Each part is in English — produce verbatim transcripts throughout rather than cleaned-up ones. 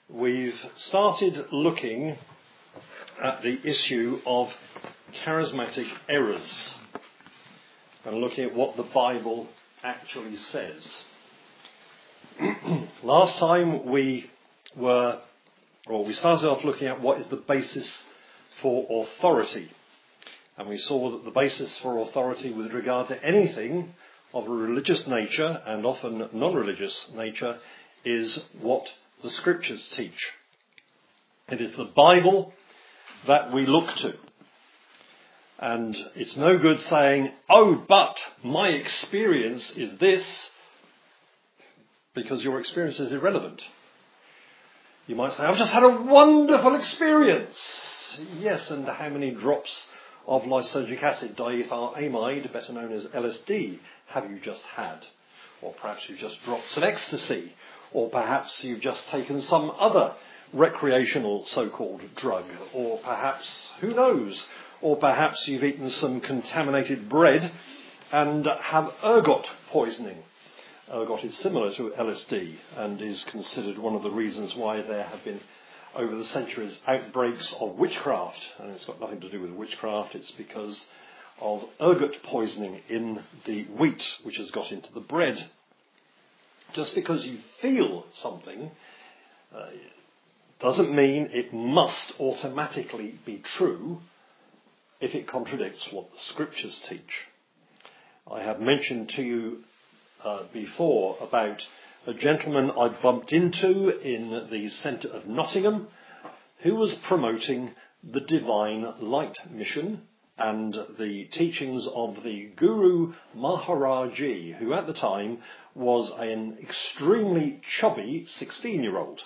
We've started looking at the issue of charismatic errors and looking at what the Bible actually says. Last time we were, or we started off looking at what is the basis for authority. And we saw that the basis for authority with regard to anything of a religious nature and often non-religious nature is what the Scriptures teach. It is the Bible that we look to. And it's no good saying, oh, but my experience is this, because your experience is irrelevant. You might say, I've just had a wonderful experience. Yes, and how many drops of lysergic acid, diethylamide, better known as L S D, have you just had? Or perhaps you've just dropped some ecstasy. Or perhaps you've just taken some other recreational so-called drug. Or perhaps, who knows, or perhaps you've eaten some contaminated bread and have ergot poisoning. Ergot is similar to L S D and is considered one of the reasons why there have been, over the centuries, outbreaks of witchcraft. And it's got nothing to do with witchcraft, it's because of ergot poisoning in the wheat, which has got into the bread. Just because you feel something uh, doesn't mean it must automatically be true if it contradicts what the Scriptures teach. I have mentioned to you uh, before about a gentleman I bumped into in the centre of Nottingham who was promoting the Divine Light Mission and the teachings of the Guru Maharaji, who at the time was an extremely chubby sixteen-year-old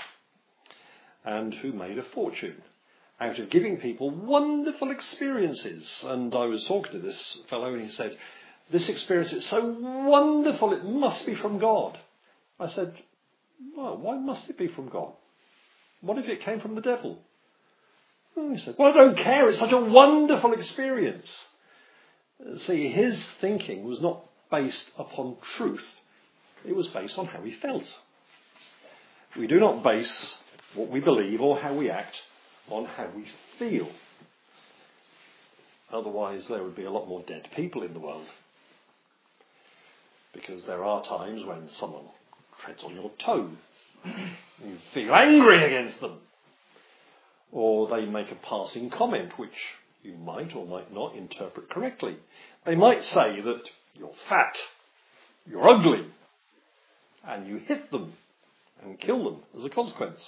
and who made a fortune out of giving people wonderful experiences. And I was talking to this fellow and he said, this experience is so wonderful, it must be from God. I said, well, why must it be from God? What if it came from the devil? And he said, well, I don't care, it's such a wonderful experience. See, his thinking was not based upon truth. It was based on how he felt. We do not base what we believe or how we act on how we feel. Otherwise, there would be a lot more dead people in the world. Because there are times when someone treads on your toe. You feel angry against them. Or they make a passing comment which you might or might not interpret correctly. They might say that you're fat, you're ugly, and you hit them and kill them as a consequence.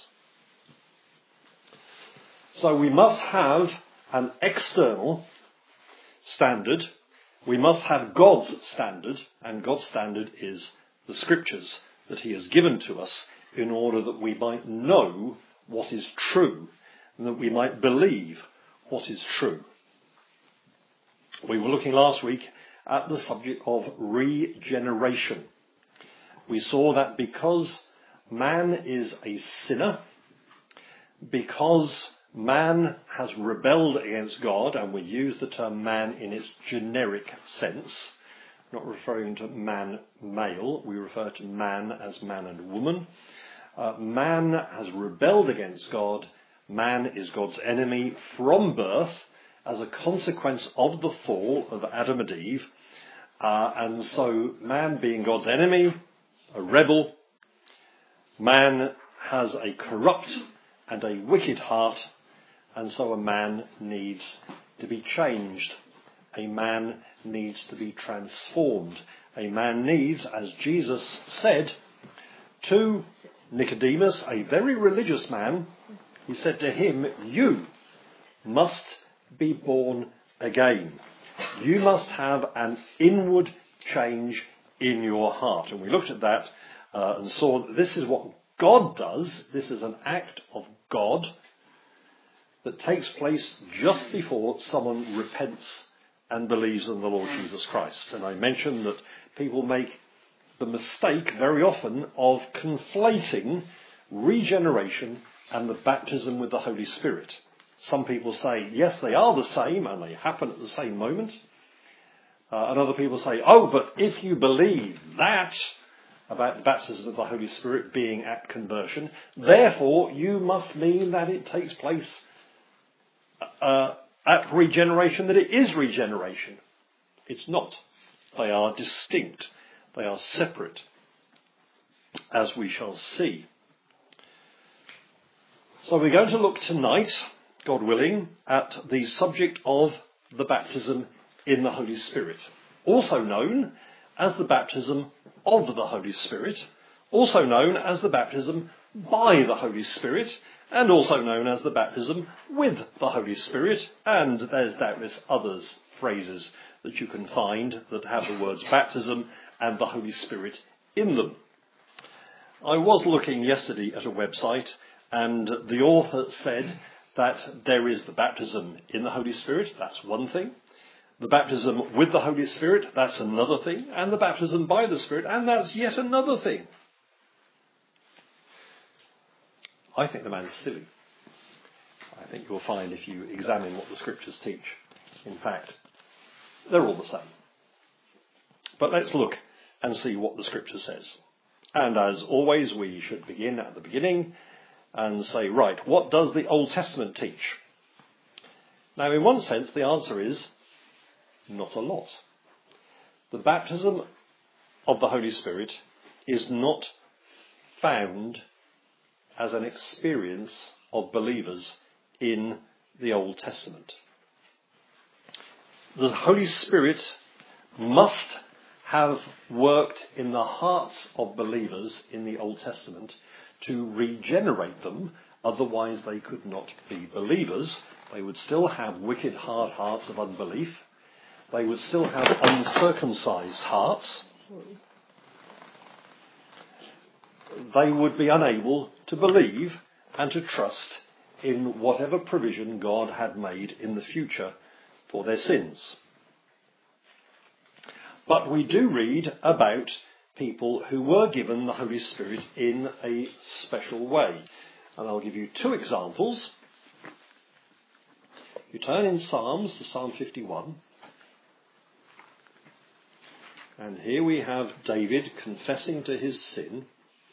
So we must have an external standard. We must have God's standard, and God's standard is the Scriptures that He has given to us in order that we might know what is true and that we might believe what is true. We were looking last week at the subject of regeneration. We saw that because man is a sinner, because man has rebelled against God, and we use the term man in its generic sense, not referring to man male, we refer to man as man and woman. Uh, man has rebelled against God. Man is God's enemy from birth as a consequence of the fall of Adam and Eve. Uh, and so man being God's enemy, a rebel, man has a corrupt and a wicked heart, and so a man needs to be changed. A man needs to be transformed. A man needs, as Jesus said to Nicodemus, a very religious man, he said to him, you must be born again. You must have an inward change in your heart. And we looked at that uh, and saw that this is what God does. This is an act of God that takes place just before someone repents and believes in the Lord Jesus Christ. And I mentioned that people make the mistake very often of conflating regeneration and the baptism with the Holy Spirit. Some people say, yes, they are the same and they happen at the same moment. Uh, and other people say, oh, but if you believe that, about the baptism of the Holy Spirit being at conversion. Therefore, you must mean that it takes place uh, at regeneration, that it is regeneration. It's not. They are distinct. They are separate, as we shall see. So we're going to look tonight, God willing, at the subject of the baptism in the Holy Spirit, also known as the baptism of the Holy Spirit, also known as the baptism by the Holy Spirit, and also known as the baptism with the Holy Spirit, and there's doubtless others phrases that you can find that have the words baptism and the Holy Spirit in them. I was looking yesterday at a website, and the author said that there is the baptism in the Holy Spirit, that's one thing. The baptism with the Holy Spirit, that's another thing. And the baptism by the Spirit, and that's yet another thing. I think the man's silly. I think you'll find if you examine what the Scriptures teach, in fact, they're all the same. But let's look and see what the Scripture says. And as always, we should begin at the beginning and say, right, what does the Old Testament teach? Now, in one sense, the answer is not a lot. The baptism of the Holy Spirit is not found as an experience of believers in the Old Testament. The Holy Spirit must have worked in the hearts of believers in the Old Testament to regenerate them, otherwise they could not be believers. They would still have wicked, hard hearts of unbelief. They would still have uncircumcised hearts. They would be unable to believe and to trust in whatever provision God had made in the future for their sins. But we do read about people who were given the Holy Spirit in a special way. And I'll give you two examples. You turn in Psalms to Psalm fifty-one. And here we have David confessing to his sin.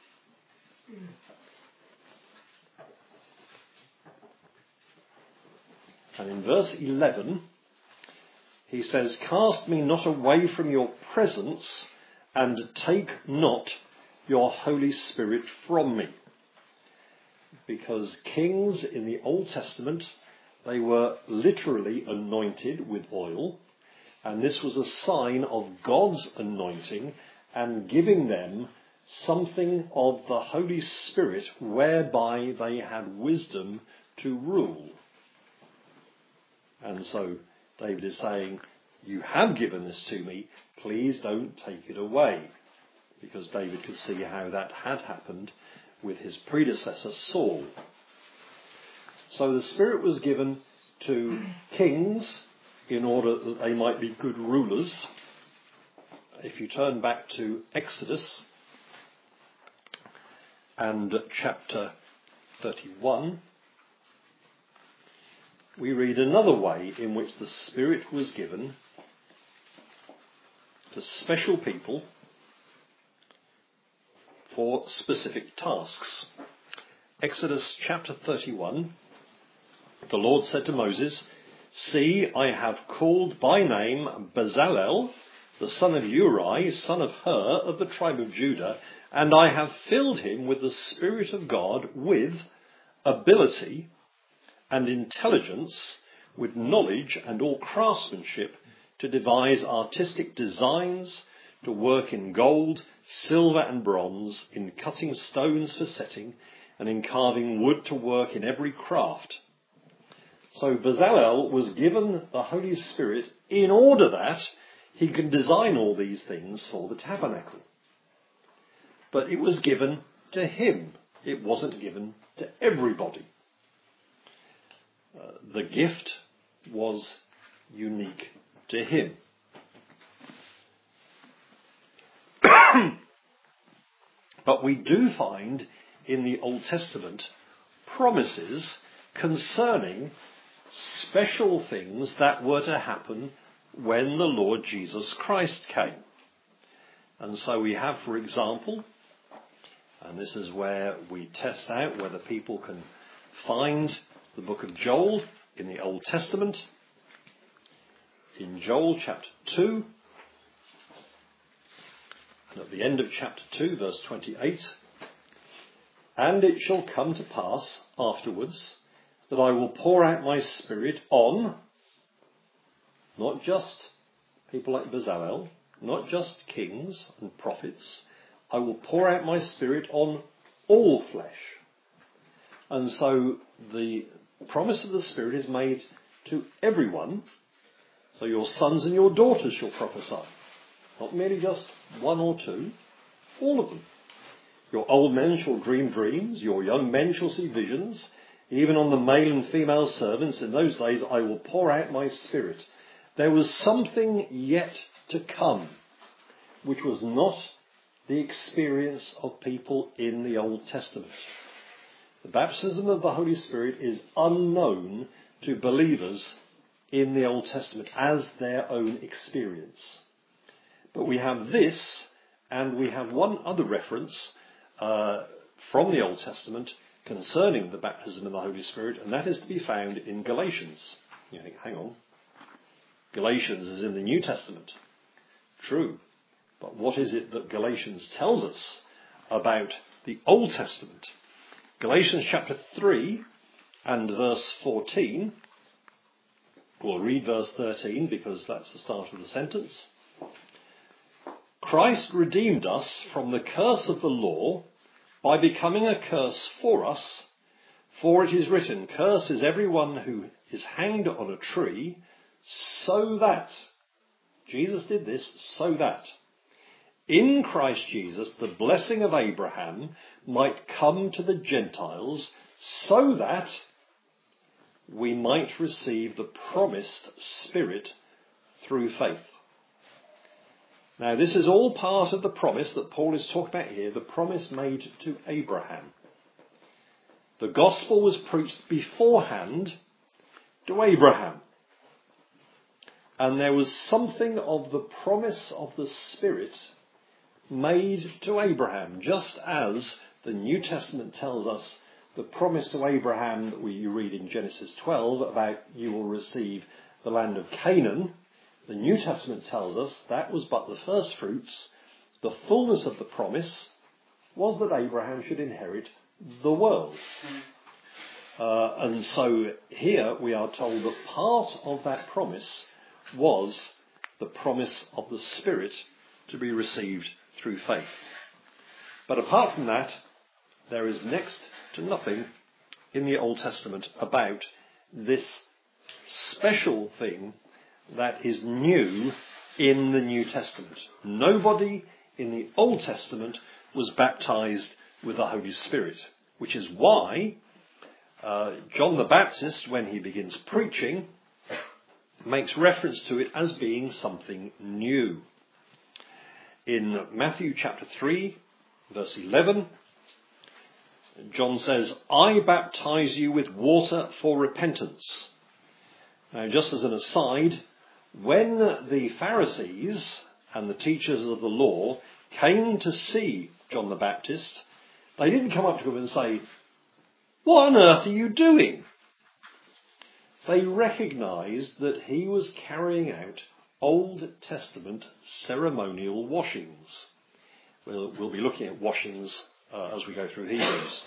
And in verse eleven, he says, "Cast me not away from your presence, and take not your Holy Spirit from me." Because kings in the Old Testament, they were literally anointed with oil. And this was a sign of God's anointing and giving them something of the Holy Spirit whereby they had wisdom to rule. And so David is saying, you have given this to me, please don't take it away. Because David could see how that had happened with his predecessor Saul. So the Spirit was given to kings in order that they might be good rulers. If you turn back to Exodus and chapter thirty-one, we read another way in which the Spirit was given to special people for specific tasks. Exodus chapter thirty-one, the Lord said to Moses, "See, I have called by name Bezalel, the son of Uri, son of Hur, of the tribe of Judah, and I have filled him with the Spirit of God, with ability and intelligence, with knowledge and all craftsmanship, to devise artistic designs, to work in gold, silver and bronze, in cutting stones for setting, and in carving wood to work in every craft." So Bezalel was given the Holy Spirit in order that he could design all these things for the tabernacle. But it was given to him. It wasn't given to everybody. Uh, the gift was unique to him. But we do find in the Old Testament promises concerning special things that were to happen when the Lord Jesus Christ came. And so we have, for example, and this is where we test out whether people can find the book of Joel in the Old Testament. In Joel chapter two, and at the end of chapter two, verse twenty-eight, and it shall come to pass afterwards that I will pour out my spirit on, not just people like Bezalel, not just kings and prophets, I will pour out my spirit on all flesh. And so the promise of the Spirit is made to everyone. So your sons and your daughters shall prophesy. Not merely just one or two, all of them. Your old men shall dream dreams, your young men shall see visions. Even on the male and female servants in those days I will pour out my spirit. There was something yet to come, which was not the experience of people in the Old Testament. The baptism of the Holy Spirit is unknown to believers in the Old Testament as their own experience. But we have this, and we have one other reference uh, from the Old Testament concerning the baptism of the Holy Spirit, and that is to be found in Galatians. You think, hang on, Galatians is in the New Testament. True. But what is it that Galatians tells us about the Old Testament? Galatians chapter three and verse fourteen. We'll read verse thirteen because that's the start of the sentence. Christ redeemed us from the curse of the law by becoming a curse for us. For it is written, curse is everyone who is hanged on a tree, so that, Jesus did this, so that in Christ Jesus the blessing of Abraham might come to the Gentiles, so that we might receive the promised Spirit through faith. Now this is all part of the promise that Paul is talking about here, the promise made to Abraham. The gospel was preached beforehand to Abraham. And there was something of the promise of the Spirit made to Abraham, just as the New Testament tells us the promise to Abraham that we read in Genesis twelve about you will receive the land of Canaan. The New Testament tells us that was but the first fruits. The fullness of the promise was that Abraham should inherit the world. Uh, and so here we are told that part of that promise was the promise of the Spirit to be received through faith. But apart from that, there is next to nothing in the Old Testament about this special thing that is new in the New Testament. Nobody in the Old Testament was baptized with the Holy Spirit, which is why uh, John the Baptist, when he begins preaching, makes reference to it as being something new. In Matthew chapter three, verse eleven, John says, I baptize you with water for repentance. Now, just as an aside, when the Pharisees and the teachers of the law came to see John the Baptist, they didn't come up to him and say, what on earth are you doing? They recognised that he was carrying out Old Testament ceremonial washings. We'll, we'll be looking at washings uh, as we go through Hebrews.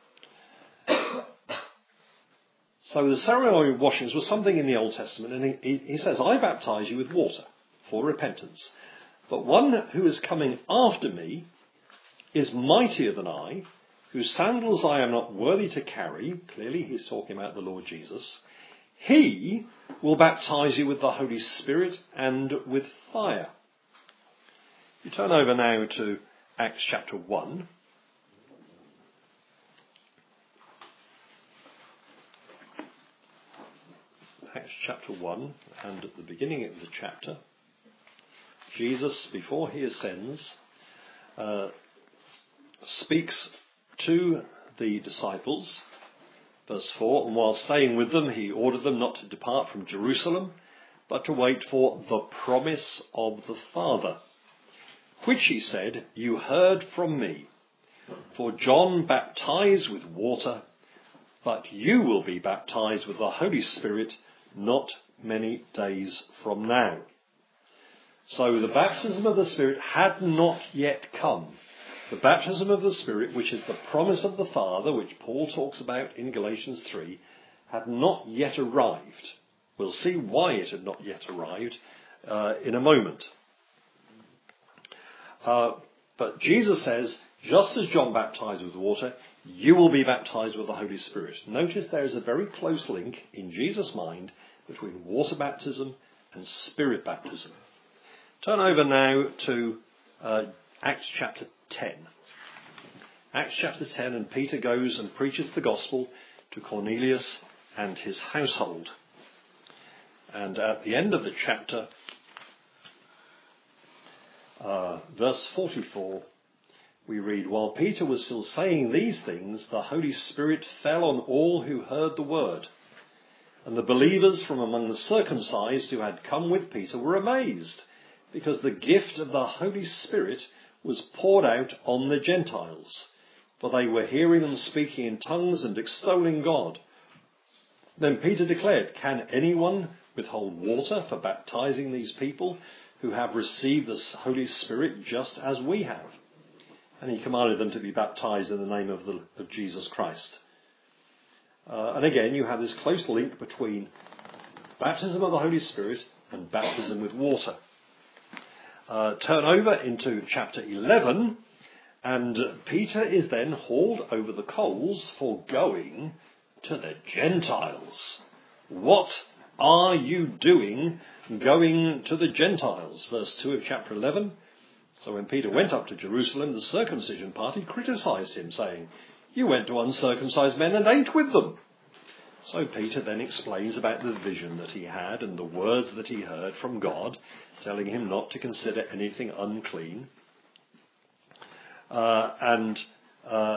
So the ceremonial washings was something in the Old Testament, and he, he says, I baptize you with water for repentance. But one who is coming after me is mightier than I, whose sandals I am not worthy to carry. Clearly he's talking about the Lord Jesus. He will baptize you with the Holy Spirit and with fire. You turn over now to Acts chapter one. Acts chapter one, and at the beginning of the chapter, Jesus, before he ascends, uh, speaks to the disciples. Verse four, and while staying with them, he ordered them not to depart from Jerusalem, but to wait for the promise of the Father, which he said, you heard from me. For John baptized with water, but you will be baptized with the Holy Spirit not many days from now. So the baptism of the Spirit had not yet come. The baptism of the Spirit, which is the promise of the Father, which Paul talks about in Galatians three, had not yet arrived. We'll see why it had not yet arrived uh, in a moment. Uh, but Jesus says, just as John baptized with water, you will be baptized with the Holy Spirit. Notice there is a very close link in Jesus' mind between water baptism and Spirit baptism. Turn over now to uh, Acts chapter ten. Acts chapter ten, and Peter goes and preaches the gospel to Cornelius and his household. And at the end of the chapter, uh, verse forty-four, we read, while Peter was still saying these things, the Holy Spirit fell on all who heard the word. And the believers from among the circumcised who had come with Peter were amazed, because the gift of the Holy Spirit was poured out on the Gentiles, for they were hearing them speaking in tongues and extolling God. Then Peter declared, can anyone withhold water for baptizing these people who have received the Holy Spirit just as we have? And he commanded them to be baptized in the name of, the, of Jesus Christ. Uh, and again, you have this close link between baptism of the Holy Spirit and baptism with water. Uh, turn over into chapter eleven, and Peter is then hauled over the coals for going to the Gentiles. What are you doing going to the Gentiles? Verse two of chapter eleven. So when Peter went up to Jerusalem, the circumcision party criticised him, saying, you went to uncircumcised men and ate with them. So Peter then explains about the vision that he had and the words that he heard from God, telling him not to consider anything unclean. Uh, and uh,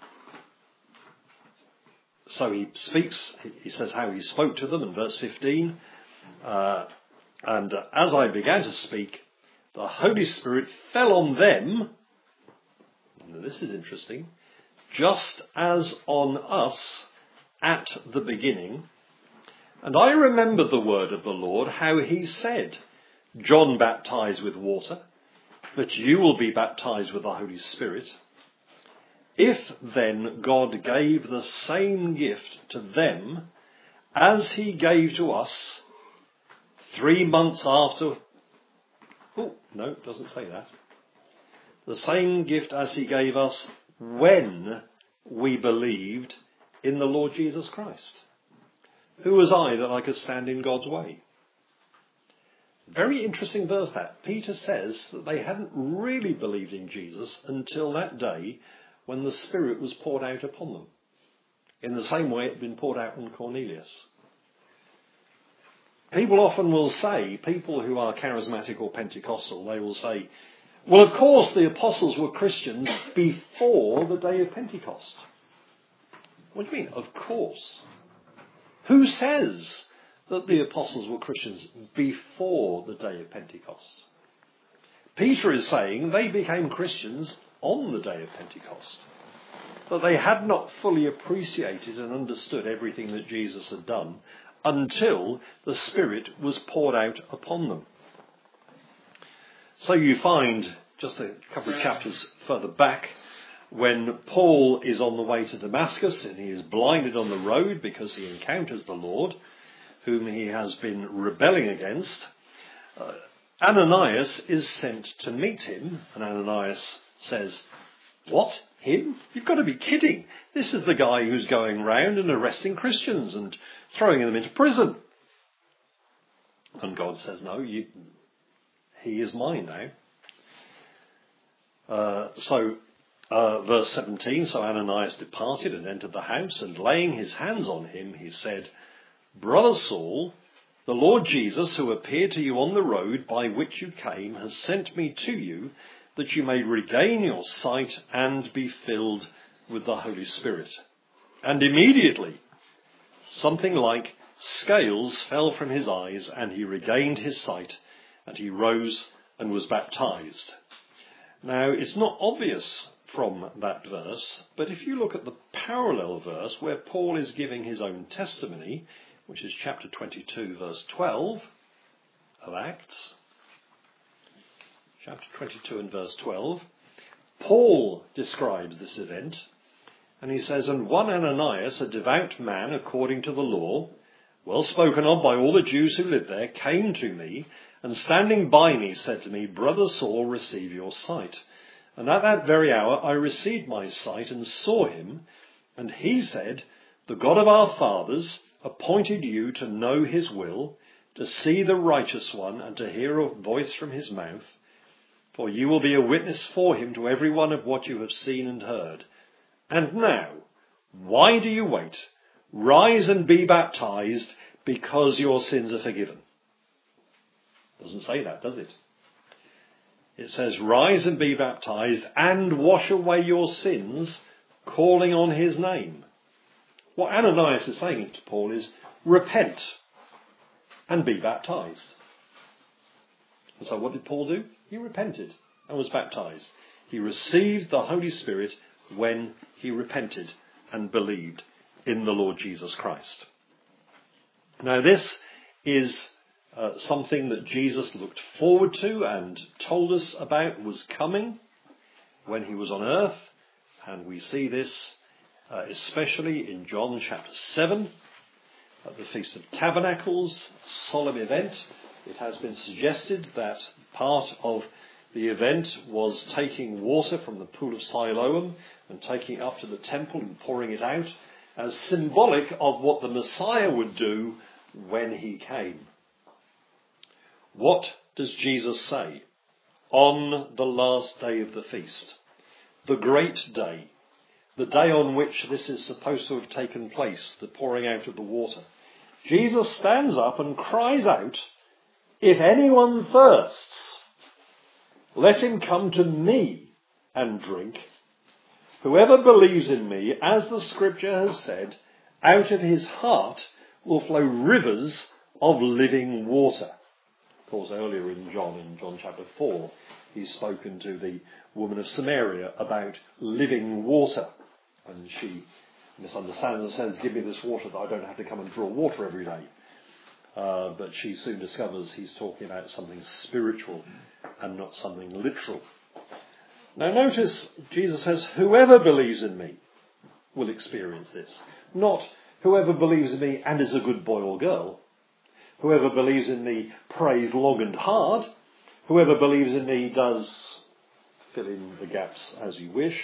so he speaks, he says how he spoke to them in verse fifteen. Uh, and uh, as I began to speak, the Holy Spirit fell on them. Now this is interesting. Just as on us at the beginning. And I remembered the word of the Lord, how he said, John baptized with water, but you will be baptized with the Holy Spirit. If then God gave the same gift to them as he gave to us three months after... Oh, no, it doesn't say that. The same gift as he gave us when we believed in the Lord Jesus Christ. Who was I that I could stand in God's way? Very interesting verse that. Peter says that they hadn't really believed in Jesus until that day when the Spirit was poured out upon them. In the same way it had been poured out on Cornelius. People often will say, people who are charismatic or Pentecostal, they will say, well, of course the apostles were Christians before the day of Pentecost. What do you mean, of course? Who says that the apostles were Christians before the day of Pentecost? Peter is saying they became Christians on the day of Pentecost. That they had not fully appreciated and understood everything that Jesus had done until the Spirit was poured out upon them. So you find, just a couple of chapters further back, when Paul is on the way to Damascus and he is blinded on the road because he encounters the Lord, whom he has been rebelling against, uh, Ananias is sent to meet him, and Ananias says, what? Him? You've got to be kidding. This is the guy who's going round and arresting Christians and throwing them into prison. And God says, no, you, he is mine now. Uh, so, uh, verse seventeen, so Ananias departed and entered the house, and laying his hands on him, he said, Brother Saul, the Lord Jesus, who appeared to you on the road by which you came, has sent me to you, that you may regain your sight and be filled with the Holy Spirit. And immediately, something like scales fell from his eyes, and he regained his sight, and he rose and was baptized. Now, it's not obvious from that verse, but if you look at the parallel verse where Paul is giving his own testimony, which is chapter twenty-two, verse twelve of Acts, chapter twenty-two and verse twelve, Paul describes this event, and he says, "And one Ananias, a devout man according to the law, well spoken of by all the Jews who lived there, came to me, and standing by me said to me, 'Brother Saul, receive your sight.' And at that very hour I received my sight and saw him. And he said, 'The God of our fathers appointed you to know his will, to see the righteous one, and to hear a voice from his mouth. For you will be a witness for him to everyone of what you have seen and heard. And now, why do you wait? Rise and be baptized, because your sins are forgiven.'" Doesn't say that, does it? It says, "Rise and be baptized and wash away your sins, calling on his name." What Ananias is saying to Paul is, repent and be baptized. And so what did Paul do? He repented and was baptized. He received the Holy Spirit when he repented and believed in the Lord Jesus Christ. Now this is Uh, something that Jesus looked forward to and told us about was coming when he was on earth. And we see this uh, especially in John chapter seven, at the Feast of Tabernacles, a solemn event. It has been suggested that part of the event was taking water from the pool of Siloam and taking it up to the temple and pouring it out as symbolic of what the Messiah would do when he came. What does Jesus say on the last day of the feast? The great day, the day on which this is supposed to have taken place, the pouring out of the water. Jesus stands up and cries out, "If anyone thirsts, let him come to me and drink. Whoever believes in me, as the scripture has said, out of his heart will flow rivers of living water." Of course, earlier in John, in John chapter four, he's spoken to the woman of Samaria about living water. And she misunderstands and says, "Give me this water that I don't have to come and draw water every day." Uh, but she soon discovers he's talking about something spiritual and not something literal. Now notice, Jesus says, "Whoever believes in me will experience this." Not whoever believes in me and is a good boy or girl. Whoever believes in me prays long and hard. Whoever believes in me does fill in the gaps as you wish.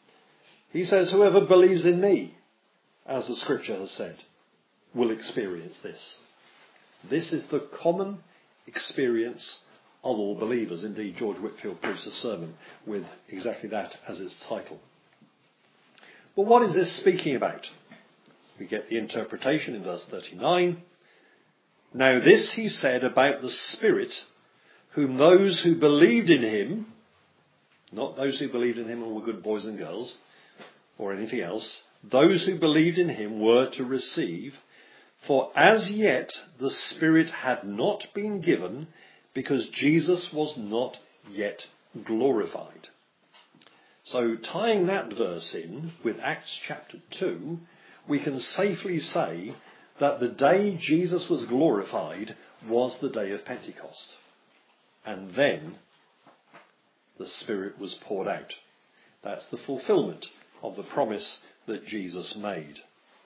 He says, whoever believes in me, as the scripture has said, will experience this. This is the common experience of all believers. Indeed, George Whitfield preached a sermon with exactly that as its title. Well, what is this speaking about? We get the interpretation in verse thirty-nine. "Now this he said about the Spirit, whom those who believed in him," not those who believed in him and were good boys and girls, or anything else, "those who believed in him were to receive, for as yet the Spirit had not been given, because Jesus was not yet glorified." So tying that verse in with Acts chapter two, we can safely say that the day Jesus was glorified was the day of Pentecost. And then the Spirit was poured out. That's the fulfillment of the promise that Jesus made.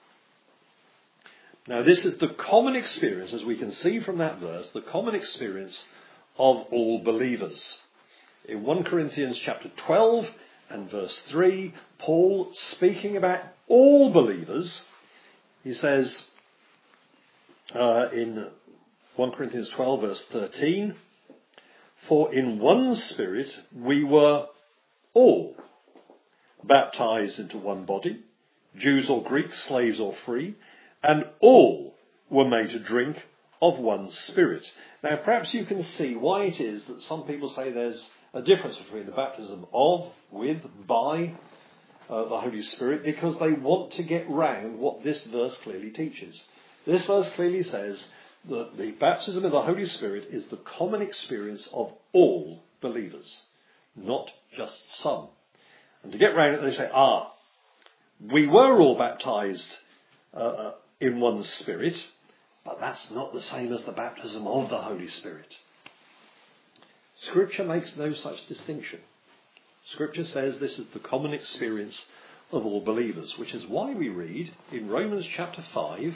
Now this is the common experience, as we can see from that verse, the common experience of all believers. In First Corinthians chapter twelve and verse three, Paul, speaking about all believers, he says, Uh, in First Corinthians twelve verse thirteen, "For in one Spirit we were all baptized into one body, Jews or Greeks, slaves or free, and all were made to drink of one Spirit." Now perhaps you can see why it is that some people say there's a difference between the baptism of, with, by uh, the Holy Spirit, because they want to get round what this verse clearly teaches. This verse clearly says that the baptism of the Holy Spirit is the common experience of all believers. not just some. And to get round it, they say, ah, we were all baptised uh, in one Spirit, but that's not the same as the baptism of the Holy Spirit. Scripture makes no such distinction. Scripture says this is the common experience of all believers, which is why we read in Romans chapter five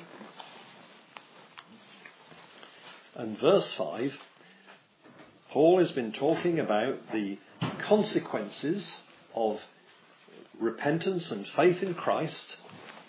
and verse five, Paul has been talking about the consequences of repentance and faith in Christ.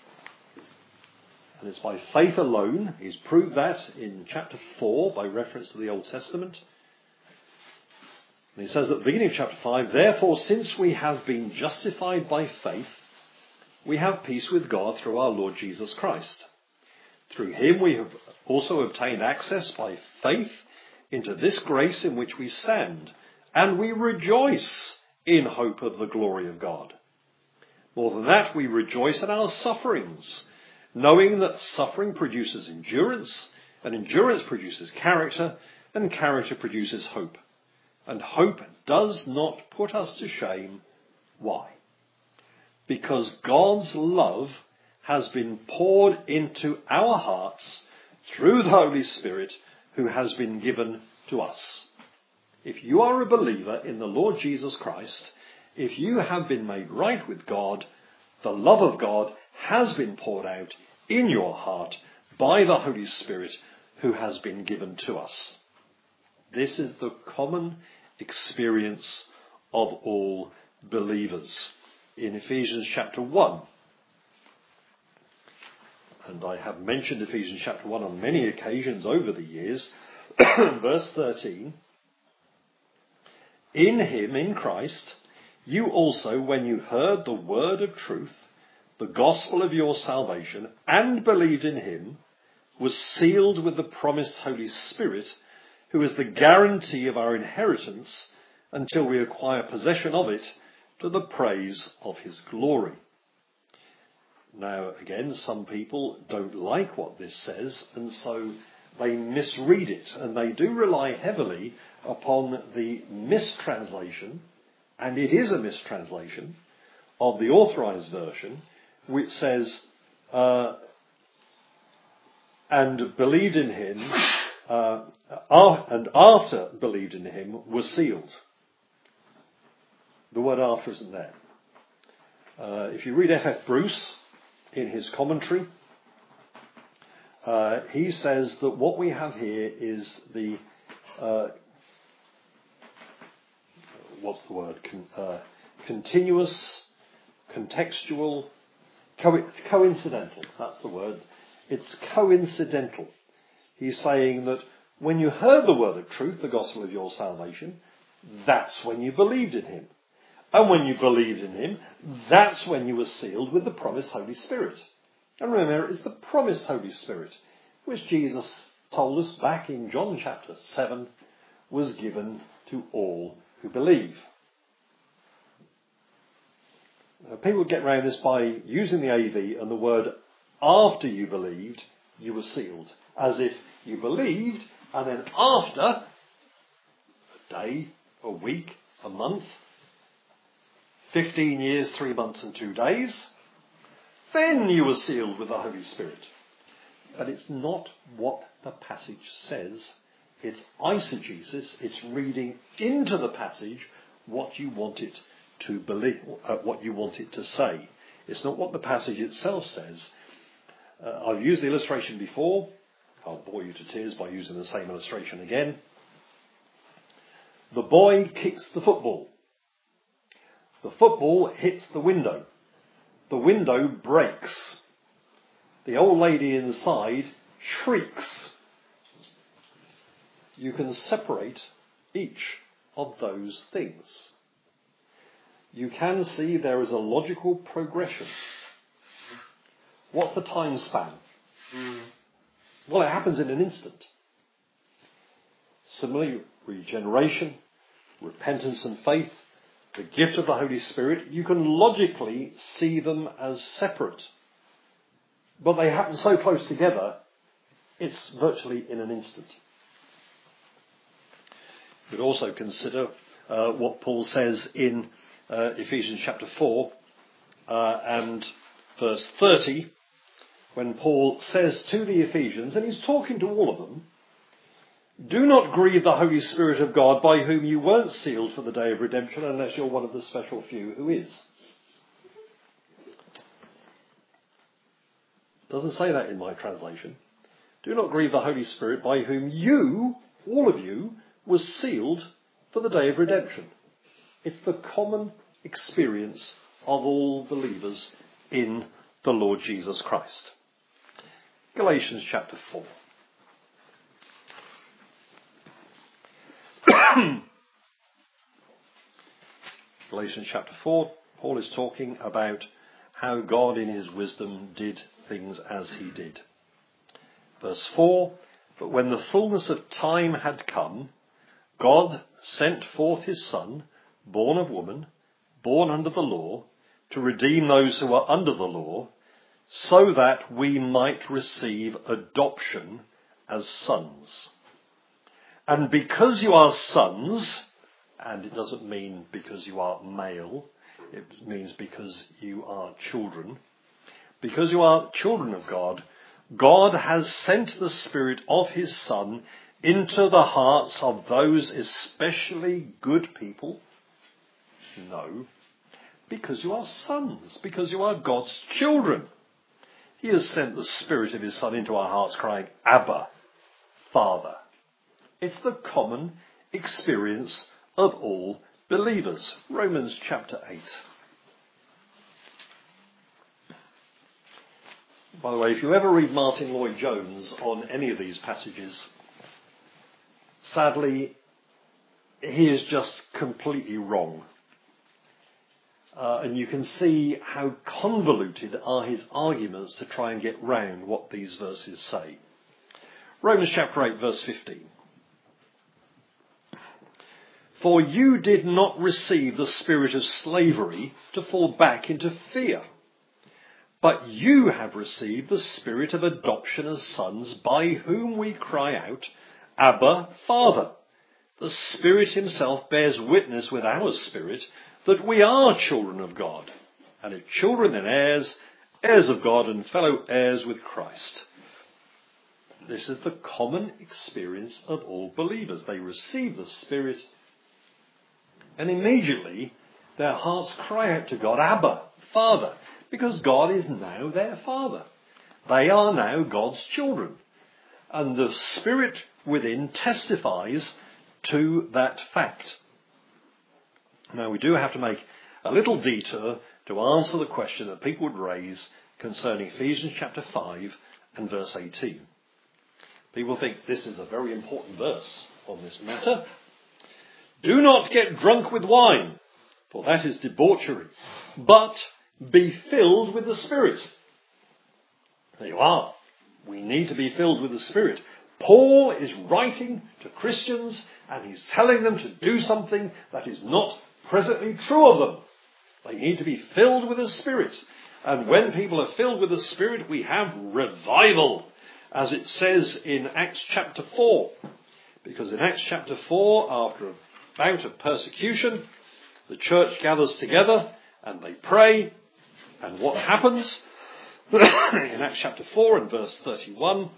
And it's by faith alone. He's proved that in chapter four by reference to the Old Testament. And he says at the beginning of chapter five, therefore, since we have been justified by faith, we have peace with God through our Lord Jesus Christ. Through him we have also obtained access by faith into this grace in which we stand, and we rejoice in hope of the glory of God. More than that, we rejoice in our sufferings, knowing that suffering produces endurance, and endurance produces character, and character produces hope. And hope does not put us to shame. Why? Because God's love has been poured into our hearts through the Holy Spirit who has been given to us. If you are a believer in the Lord Jesus Christ, if you have been made right with God, the love of God has been poured out in your heart by the Holy Spirit who has been given to us. This is the common experience of all believers. In Ephesians chapter one, and I have mentioned Ephesians chapter one on many occasions over the years, verse thirteen, in him, in Christ, you also, when you heard the word of truth, the gospel of your salvation, and believed in him, was sealed with the promised Holy Spirit, who is the guarantee of our inheritance until we acquire possession of it to the praise of his glory. Now, again, some people don't like what this says, and so they misread it, and they do rely heavily upon the mistranslation, and it is a mistranslation, of the Authorized Version, which says, uh, and believed in him, uh, and after believed in him, was sealed. The word after isn't there. Uh, if you read F F Bruce in his commentary, uh, he says that what we have here is the, uh, what's the word, Con- uh, continuous, contextual, co- coincidental, that's the word. It's coincidental. He's saying that when you heard the word of truth, the gospel of your salvation, that's when you believed in him. And when you believed in him, that's when you were sealed with the promised Holy Spirit. And remember, it's the promised Holy Spirit, which Jesus told us back in John chapter seven, was given to all who believe. Now, people get around this by using the A V and the word after you believed, you were sealed. As if you believed, and then after a day, a week, a month, fifteen years, three months and two days, then you were sealed with the Holy Spirit. But it's not what the passage says. It's eisegesis. It's reading into the passage what you want it to believe, uh, what you want it to say. It's not what the passage itself says. Uh, I've used the illustration before. I'll bore you to tears by using the same illustration again. The boy kicks the football. The football hits the window. The window breaks. The old lady inside shrieks. You can separate each of those things. You can see there is a logical progression. What's the time span? Mm. Well, it happens in an instant. Similarly, regeneration, repentance and faith, the gift of the Holy Spirit, you can logically see them as separate. But they happen so close together, it's virtually in an instant. You could also consider uh, what Paul says in uh, Ephesians chapter four uh, and verse thirty, when Paul says to the Ephesians, and he's talking to all of them, "Do not grieve the Holy Spirit of God, by whom you weren't sealed for the day of redemption, unless you're one of the special few who is." Doesn't say that in my translation. "Do not grieve the Holy Spirit, by whom you, all of you, was sealed for the day of redemption." It's the common experience of all believers in the Lord Jesus Christ. Galatians chapter four. Galatians chapter four, Paul is talking about how God in his wisdom did things as he did. Verse four, "But when the fullness of time had come, God sent forth his Son, born of woman, born under the law, to redeem those who are under the law, so that we might receive adoption as sons. And because you are sons," and it doesn't mean because you are male, it means because you are children. "Because you are children of God, God has sent the Spirit of his Son into the hearts of those especially good people." No, because you are sons, because you are God's children. He has sent the Spirit of his Son into our hearts, crying, "Abba, Father." It's the common experience of all believers. Romans chapter eight. By the way, if you ever read Martin Lloyd-Jones on any of these passages, sadly, he is just completely wrong. Uh, and you can see how convoluted are his arguments to try and get round what these verses say. Romans chapter eight, verse fifteen. "For you did not receive the spirit of slavery to fall back into fear, but you have received the spirit of adoption as sons, by whom we cry out, 'Abba, Father.' The Spirit himself bears witness with our spirit that we are children of God, and if children then heirs, heirs of God and fellow heirs with Christ." This is the common experience of all believers. They receive the Spirit, and immediately their hearts cry out to God, "Abba, Father," because God is now their Father. They are now God's children. And the Spirit within testifies to that fact. Now, we do have to make a little detour to answer the question that people would raise concerning Ephesians chapter five and verse eighteen. People think this is a very important verse on this matter. "Do not get drunk with wine, for that is debauchery, but be filled with the Spirit." There you are. We need to be filled with the Spirit. Paul is writing to Christians and he's telling them to do something that is not presently true of them. They need to be filled with the Spirit. And when people are filled with the Spirit, we have revival, as it says in Acts chapter four. Because in Acts chapter four, after a bout of persecution, the church gathers together and they pray. And what happens? In Acts chapter four and verse thirty-one,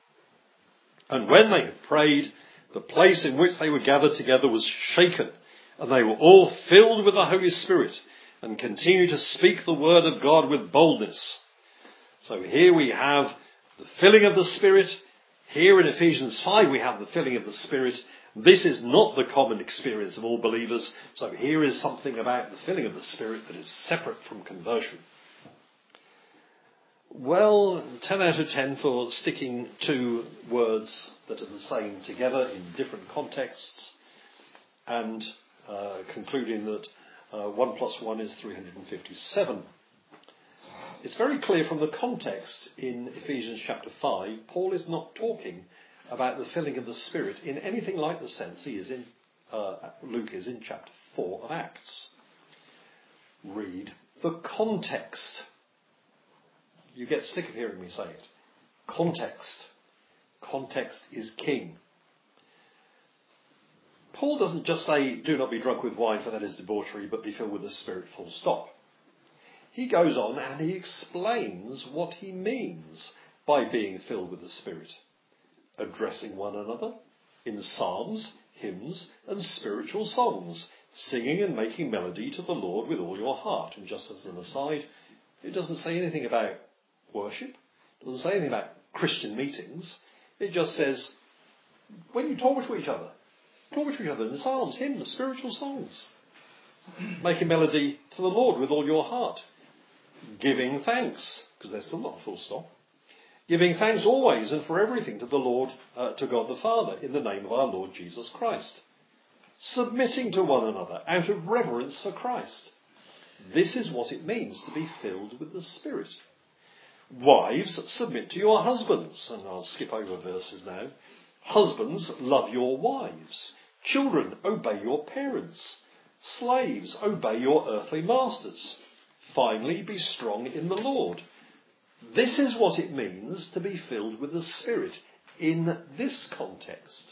"And when they had prayed, the place in which they were gathered together was shaken, and they were all filled with the Holy Spirit, and continued to speak the word of God with boldness." So here we have the filling of the Spirit. Here in Ephesians five we have the filling of the Spirit. This is not the common experience of all believers. So here is something about the filling of the Spirit that is separate from conversion. Well, ten out of ten for sticking to words that are the same together in different contexts, and uh, concluding that uh, one plus one is three hundred fifty-seven. It's very clear from the context in Ephesians chapter five, Paul is not talking about the filling of the Spirit in anything like the sense he is in, uh, Luke is in chapter four of Acts. Read the context. You get sick of hearing me say it. Context. Context is king. Paul doesn't just say, do not be drunk with wine, for that is debauchery, but be filled with the Spirit, full stop. He goes on and he explains what he means by being filled with the Spirit. Addressing one another in psalms, hymns and spiritual songs, singing and making melody to the Lord with all your heart. And just as an aside, it doesn't say anything about worship. It doesn't say anything about Christian meetings. It just says, when you talk to each other, talk to each other in psalms, hymns, spiritual songs. Making melody to the Lord with all your heart. Giving thanks, because there's still not a full stop. Giving thanks always and for everything to the Lord, uh, to God the Father, in the name of our Lord Jesus Christ. Submitting to one another out of reverence for Christ. This is what it means to be filled with the Spirit. Wives, submit to your husbands. And I'll skip over verses now. Husbands, love your wives. Children, obey your parents. Slaves, obey your earthly masters. Finally, be strong in the Lord. This is what it means to be filled with the Spirit in this context.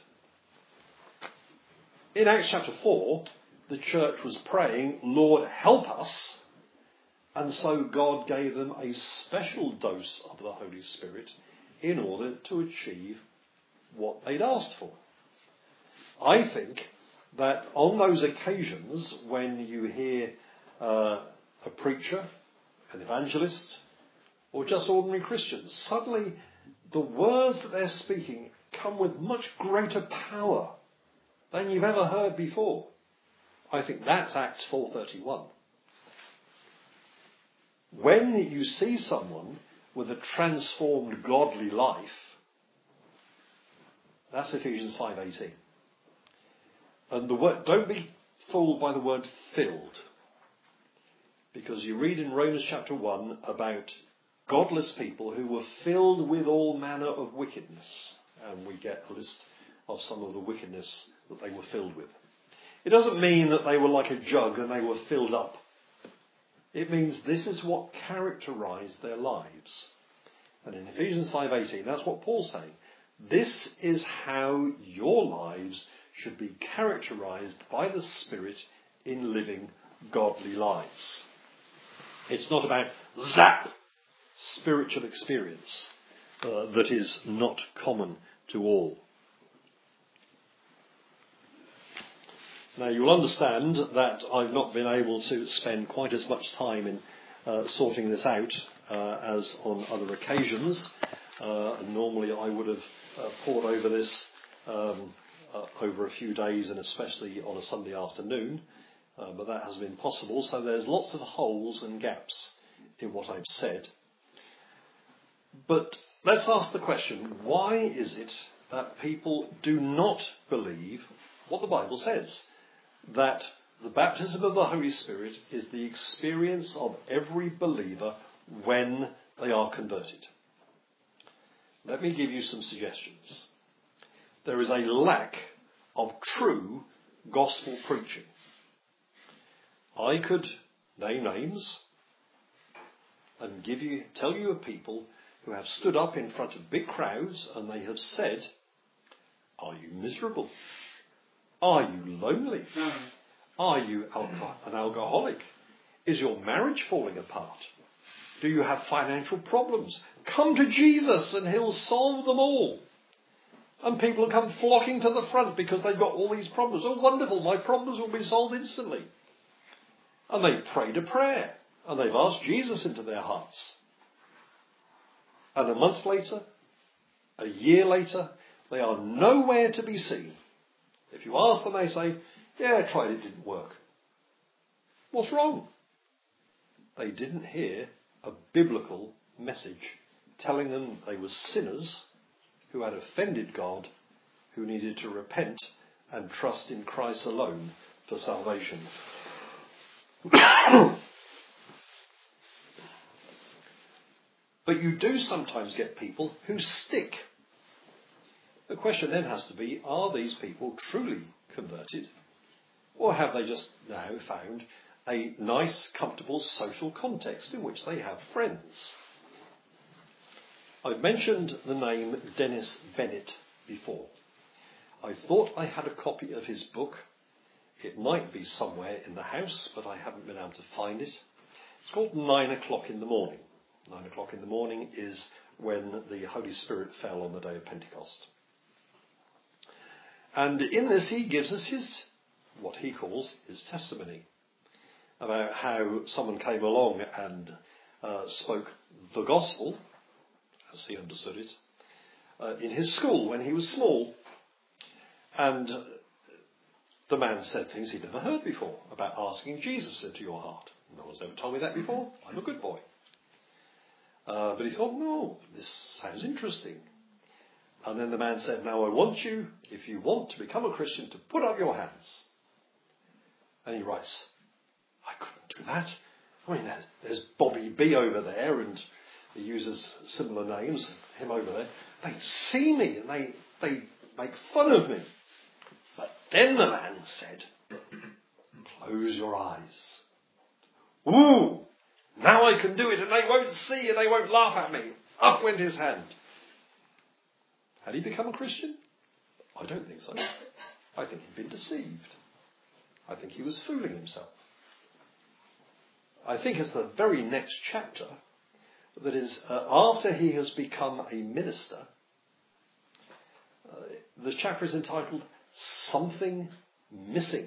In Acts chapter four, the church was praying, Lord, help us. And so God gave them a special dose of the Holy Spirit in order to achieve what they'd asked for. I think that on those occasions when you hear uh, a preacher, an evangelist, or just ordinary Christians, suddenly the words that they're speaking come with much greater power than you've ever heard before. I think that's Acts four thirty-one. When you see someone with a transformed godly life, that's Ephesians five eighteen. And the word, don't be fooled by the word filled. Because you read in Romans chapter one about godless people who were filled with all manner of wickedness. And we get a list of some of the wickedness that they were filled with. It doesn't mean that they were like a jug and they were filled up. It means this is what characterised their lives. And in Ephesians five eighteen, that's what Paul's saying. This is how your lives should be characterised by the Spirit in living godly lives. It's not about zap, spiritual experience uh, that is not common to all. Now you'll understand that I've not been able to spend quite as much time in uh, sorting this out uh, as on other occasions. Uh, and normally I would have uh, pored over this um, uh, over a few days and especially on a Sunday afternoon. Uh, but that hasn't been possible. So there's lots of holes and gaps in what I've said. But let's ask the question, why is it that people do not believe what the Bible says? That the baptism of the Holy Spirit is the experience of every believer when they are converted. Let me give you some suggestions. There is a lack of true gospel preaching. I could name names and give you, tell you of people who have stood up in front of big crowds and they have said, are you miserable? Are you lonely? No. Are you alco- an alcoholic? Is your marriage falling apart? Do you have financial problems? Come to Jesus and he'll solve them all. And people come flocking to the front because they've got all these problems. Oh, wonderful, my problems will be solved instantly. And they prayed a prayer and they've asked Jesus into their hearts. And a month later, a year later, they are nowhere to be seen. If you ask them, they say, yeah, I tried, it didn't work. What's wrong? They didn't hear a biblical message telling them they were sinners who had offended God, who needed to repent and trust in Christ alone for salvation. But you do sometimes get people who stick. The question then has to be, are these people truly converted? Or have they just now found a nice, comfortable social context in which they have friends? I've mentioned the name Dennis Bennett before. I thought I had a copy of his book. It might be somewhere in the house, but I haven't been able to find it. It's called Nine O'Clock in the Morning. Nine o'clock in the morning is when the Holy Spirit fell on the day of Pentecost. And in this he gives us his, what he calls his testimony, about how someone came along and uh, spoke the gospel, as he understood it, uh, in his school when he was small. And uh, the man said things he'd never heard before about asking Jesus into your heart. No one's ever told me that before. I'm a good boy. Uh, but he thought, no, this sounds interesting. And then the man said, now I want you, if you want to become a Christian, to put up your hands. And he writes, I couldn't do that. I mean, there's Bobby B over there, and he uses similar names, him over there. They see me and they, they make fun of me. But then the man said, close your eyes. Ooh, now I can do it, and they won't see and they won't laugh at me. Up went his hand. Had he become a Christian? I don't think so. I think he'd been deceived. I think he was fooling himself. I think it's the very next chapter that is, uh, after he has become a minister, uh, the chapter is entitled Something Missing.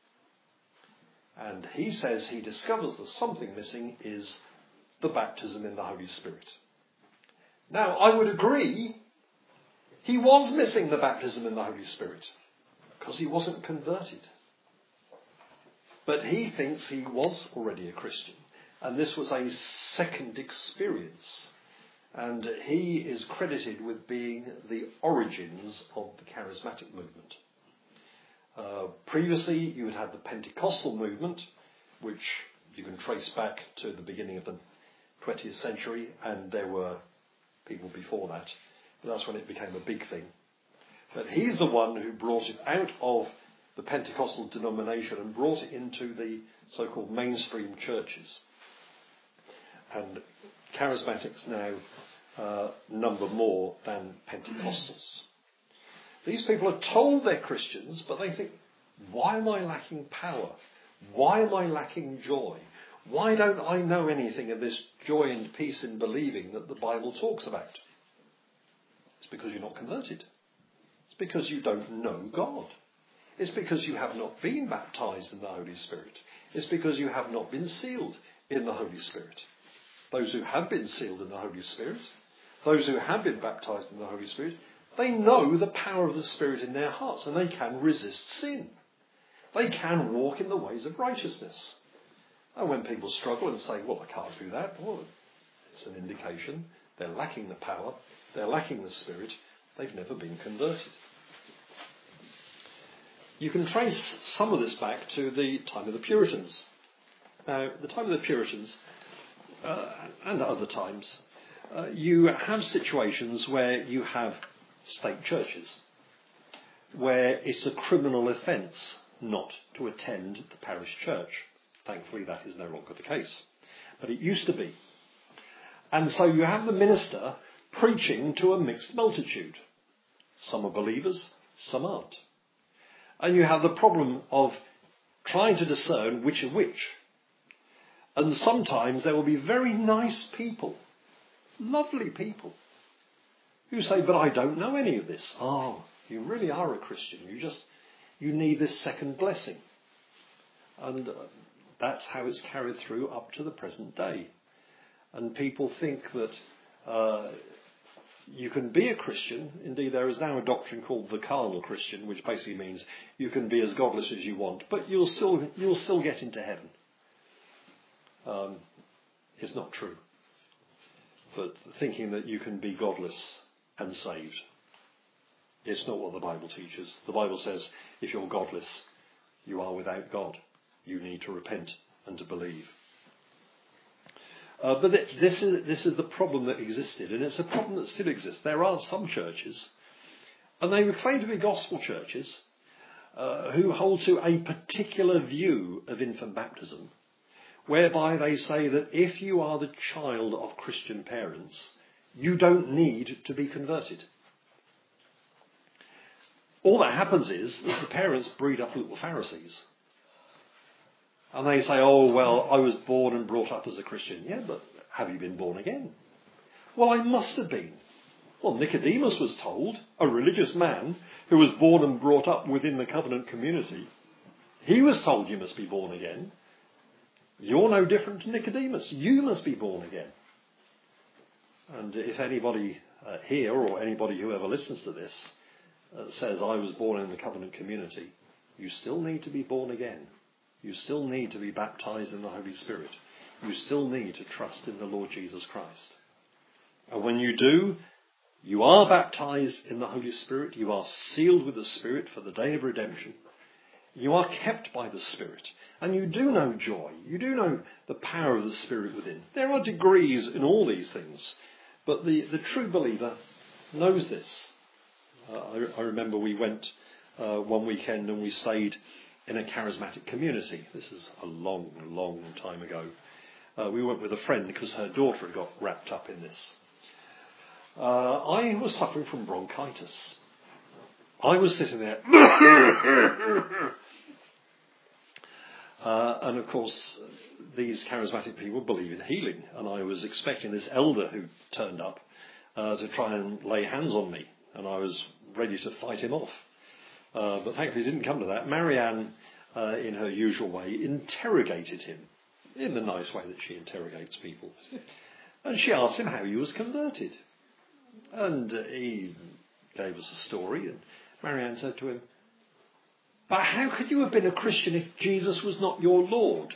And he says he discovers that something missing is the baptism in the Holy Spirit. Now, I would agree he was missing the baptism in the Holy Spirit because he wasn't converted. But he thinks he was already a Christian, and this was a second experience. And he is credited with being the origins of the charismatic movement. Uh, previously, you would have the Pentecostal movement, which you can trace back to the beginning of the twentieth century, and there were people before that. But that's when it became a big thing. But he's the one who brought it out of the Pentecostal denomination and brought it into the so-called mainstream churches. And charismatics now uh, number more than Pentecostals. These people are told they're Christians, but they think, why am I lacking power? Why am I lacking joy? Why don't I know anything of this joy and peace in believing that the Bible talks about? It's because you're not converted. It's because you don't know God. It's because you have not been baptized in the Holy Spirit. It's because you have not been sealed in the Holy Spirit. Those who have been sealed in the Holy Spirit, those who have been baptized in the Holy Spirit, they know the power of the Spirit in their hearts, and they can resist sin. They can walk in the ways of righteousness. And when people struggle and say, well, I can't do that, well, it's an indication they're lacking the power, they're lacking the Spirit, they've never been converted. You can trace some of this back to the time of the Puritans. Now, the time of the Puritans, uh, and other times, uh, you have situations where you have state churches, where it's a criminal offence not to attend the parish church. Thankfully, that is no longer the case. But it used to be. And so you have the minister preaching to a mixed multitude. Some are believers, some aren't. And you have the problem of trying to discern which are which. And sometimes there will be very nice people, lovely people, who say, but I don't know any of this. Oh, you really are a Christian. You just, you need this second blessing. And uh, that's how it's carried through up to the present day. And people think that uh, you can be a Christian. Indeed, there is now a doctrine called the carnal Christian, which basically means you can be as godless as you want, but you'll still you'll still get into heaven. Um, it's not true. But thinking that you can be godless and saved, it's not what the Bible teaches. The Bible says if you're godless, you are without God. You need to repent and to believe. Uh, but th- this is this is the problem that existed, and it's a problem that still exists. There are some churches, and they claim to be gospel churches, uh, who hold to a particular view of infant baptism, whereby they say that if you are the child of Christian parents, you don't need to be converted. all that happens is that the parents breed up little Pharisees. And they say, oh, well, I was born and brought up as a Christian. Yeah, but have you been born again? Well, I must have been. Well, Nicodemus was told, a religious man who was born and brought up within the covenant community, he was told you must be born again. You're no different to Nicodemus. You must be born again. And if anybody uh, here or anybody who ever listens to this uh, says, I was born in the covenant community, you still need to be born again. You still need to be baptized in the Holy Spirit. You still need to trust in the Lord Jesus Christ. And when you do, you are baptized in the Holy Spirit. You are sealed with the Spirit for the day of redemption. You are kept by the Spirit. And you do know joy. You do know the power of the Spirit within. There are degrees in all these things. But the, the true believer knows this. Uh, I, I remember we went uh, one weekend and we stayed in a charismatic community. This is a long, long time ago. Uh, we went with a friend because her daughter had got wrapped up in this. Uh, I was suffering from bronchitis. I was sitting there. uh, and of course, these charismatic people believe in healing. And I was expecting this elder who turned up uh, to try and lay hands on me. And I was ready to fight him off. Uh, but thankfully it didn't come to that. Marianne, uh, in her usual way, interrogated him in the nice way that she interrogates people. And she asked him how he was converted. And uh, he gave us a story, and Marianne said to him, but how could you have been a Christian if Jesus was not your Lord?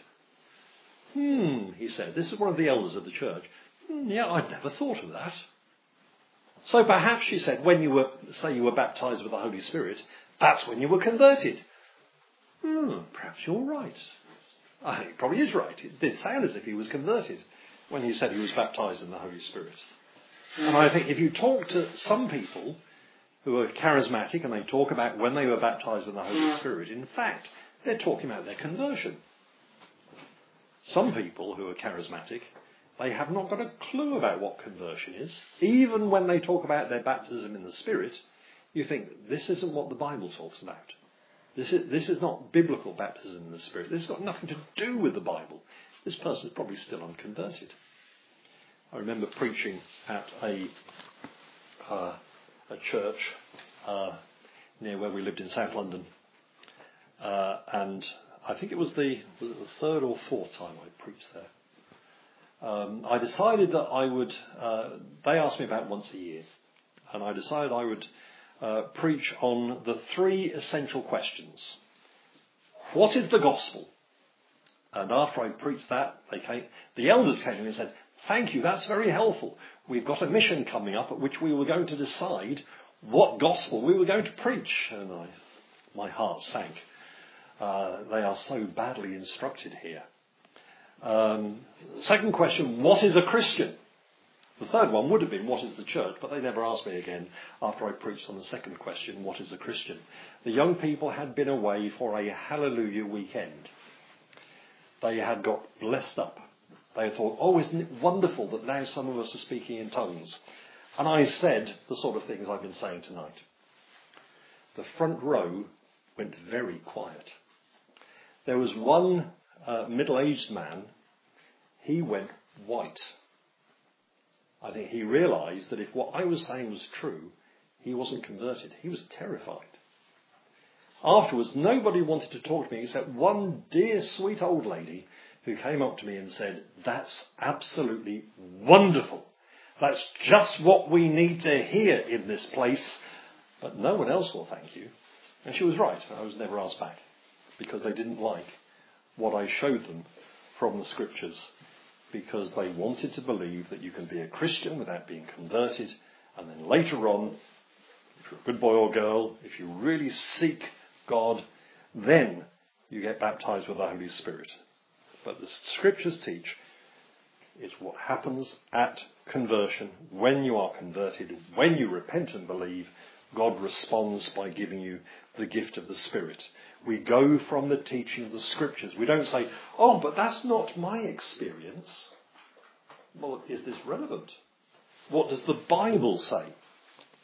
Hmm, he said. This is one of the elders of the church. Hmm, yeah, I'd never thought of that. So perhaps, she said, when you were, say you were baptized with the Holy Spirit, that's when you were converted. Hmm, perhaps you're right. I think he probably is right. It did sound as if he was converted when he said he was baptized in the Holy Spirit. And I think if you talk to some people who are charismatic and they talk about when they were baptized in the Holy Spirit, in fact, they're talking about their conversion. Some people who are charismatic, they have not got a clue about what conversion is. Even when they talk about their baptism in the Spirit, you think, this isn't what the Bible talks about. This is, this is not biblical baptism in the Spirit. This has got nothing to do with the Bible. This person is probably still unconverted. I remember preaching at a uh, a church uh, near where we lived in South London, uh, and I think it was the was it the third or fourth time I preached there. Um, I decided that I would. Uh, they asked me about once a year, and I decided I would uh, preach on the three essential questions. What is the gospel? And after I preached that, they came. The elders came in and said, thank you, that's very helpful. We've got a mission coming up at which we were going to decide what gospel we were going to preach. And I, my heart sank. Uh, they are so badly instructed here. Um, second question, what is a Christian? The third one would have been, what is the church? But they never asked me again after I preached on the second question, what is a Christian? The young people had been away for a hallelujah weekend. They had got blessed up. They thought, oh, isn't it wonderful that now some of us are speaking in tongues? And I said the sort of things I've been saying tonight. The front row went very quiet. There was one uh, middle-aged man. He went white. I think he realised that if what I was saying was true, he wasn't converted. He was terrified. Afterwards, nobody wanted to talk to me except one dear, sweet old lady who came up to me and said, that's absolutely wonderful. That's just what we need to hear in this place. But no one else will thank you. And she was right. I was never asked back because they didn't like what I showed them from the scriptures, because they wanted to believe that you can be a Christian without being converted. And then later on, if you're a good boy or girl, if you really seek God, then you get baptized with the Holy Spirit. But the scriptures teach it's what happens at conversion. When you are converted, when you repent and believe, God responds by giving you the gift of the Spirit. We go from the teaching of the scriptures. We don't say, oh, but that's not my experience. Well, is this relevant? What does the Bible say?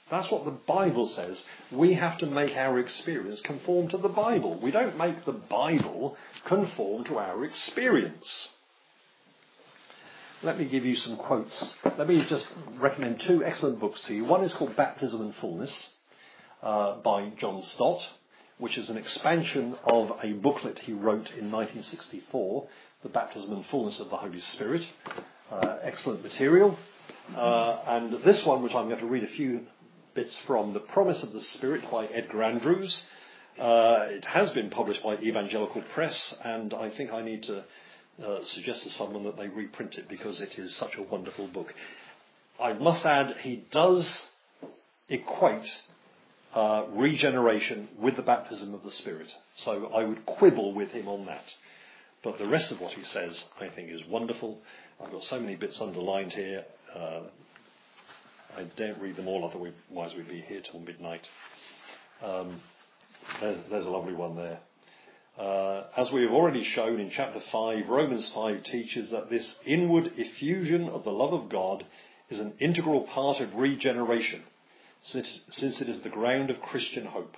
That's what the Bible says. We have to make our experience conform to the Bible. We don't make the Bible conform to our experience. Let me give you some quotes. Let me just recommend two excellent books to you. One is called Baptism and Fullness uh, by John Stott, which is an expansion of a booklet he wrote in nineteen sixty-four, The Baptism and Fullness of the Holy Spirit. Uh, excellent material. Uh, and this one, which I'm going to read a few bits from, The Promise of the Spirit by Edgar Andrews. Uh, it has been published by Evangelical Press, and I think I need to uh, suggest to someone that they reprint it because it is such a wonderful book. I must add, he does equate uh, regeneration with the baptism of the Spirit, so I would quibble with him on that. But the rest of what he says, I think, is wonderful. I've got so many bits underlined here. Uh, I daren't read them all, otherwise we'd be here till midnight. Um, there's, there's a lovely one there. Uh, as we have already shown in chapter five, Romans five teaches that this inward effusion of the love of God is an integral part of regeneration, since, since it is the ground of Christian hope.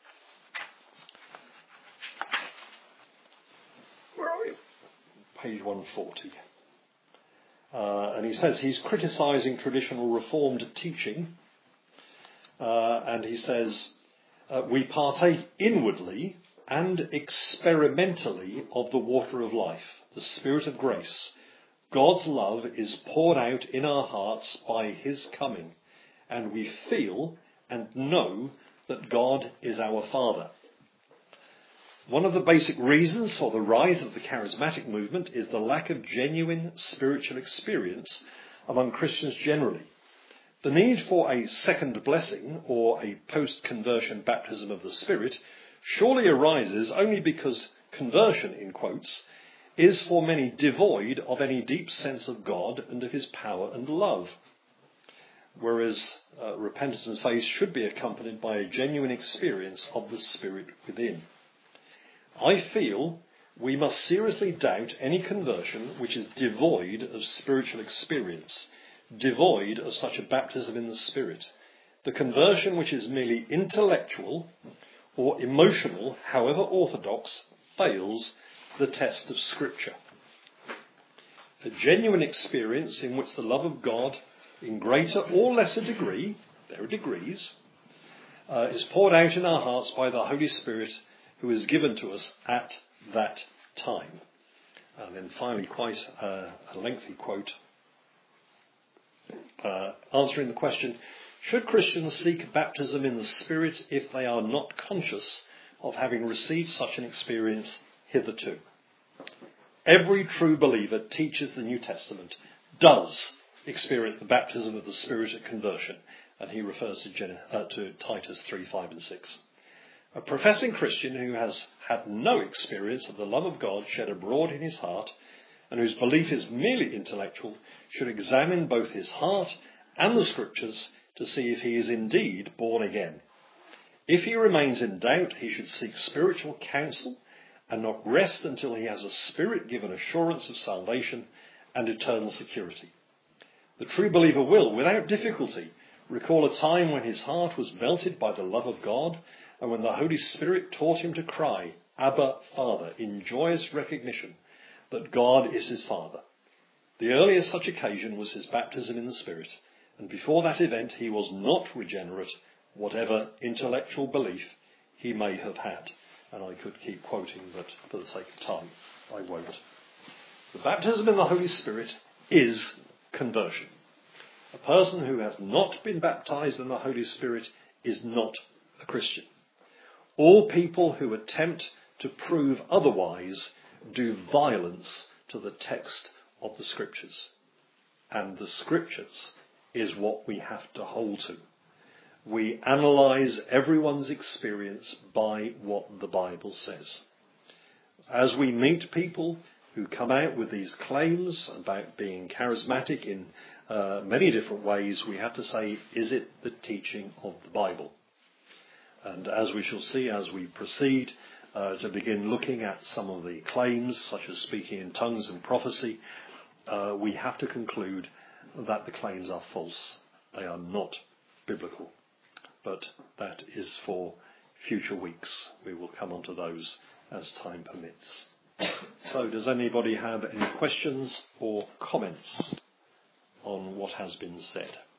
Where are we? Page one forty. Uh, and he says he's criticising traditional Reformed teaching. Uh, and he says, uh, we partake inwardly and experimentally of the water of life, the Spirit of grace. God's love is poured out in our hearts by his coming, and we feel and know that God is our Father. One of the basic reasons for the rise of the charismatic movement is the lack of genuine spiritual experience among Christians generally. The need for a second blessing or a post-conversion baptism of the Spirit surely arises only because conversion, in quotes, is for many devoid of any deep sense of God and of his power and love. Whereas uh, repentance and faith should be accompanied by a genuine experience of the Spirit within. I feel we must seriously doubt any conversion which is devoid of spiritual experience, devoid of such a baptism in the Spirit. The conversion which is merely intellectual or emotional, however orthodox, fails the test of Scripture. A genuine experience in which the love of God, in greater or lesser degree, there are degrees, uh, is poured out in our hearts by the Holy Spirit who is given to us at that time. And then finally, quite uh, a lengthy quote, uh, answering the question, should Christians seek baptism in the Spirit if they are not conscious of having received such an experience hitherto? Every true believer teaches the New Testament does experience the baptism of the Spirit at conversion, and he refers to, Gen- uh, to Titus three, five and six. A professing Christian who has had no experience of the love of God shed abroad in his heart, and whose belief is merely intellectual, should examine both his heart and the Scriptures to see if he is indeed born again. If he remains in doubt, he should seek spiritual counsel and not rest until he has a Spirit-given assurance of salvation and eternal security. The true believer will, without difficulty, recall a time when his heart was melted by the love of God, and when the Holy Spirit taught him to cry, Abba, Father, in joyous recognition that God is his Father. The earliest such occasion was his baptism in the Spirit, and before that event he was not regenerate, whatever intellectual belief he may have had. And I could keep quoting, but for the sake of time, I won't. The baptism in the Holy Spirit is conversion. A person who has not been baptized in the Holy Spirit is not a Christian. All people who attempt to prove otherwise do violence to the text of the Scriptures. And the Scriptures is what we have to hold to. We analyse everyone's experience by what the Bible says. As we meet people who come out with these claims about being charismatic in uh, many different ways, we have to say, is it the teaching of the Bible? And as we shall see as we proceed uh, to begin looking at some of the claims, such as speaking in tongues and prophecy, uh, we have to conclude that the claims are false. They are not biblical. but that is for future weeks. We will come on to those as time permits. So does anybody have any questions or comments on what has been said?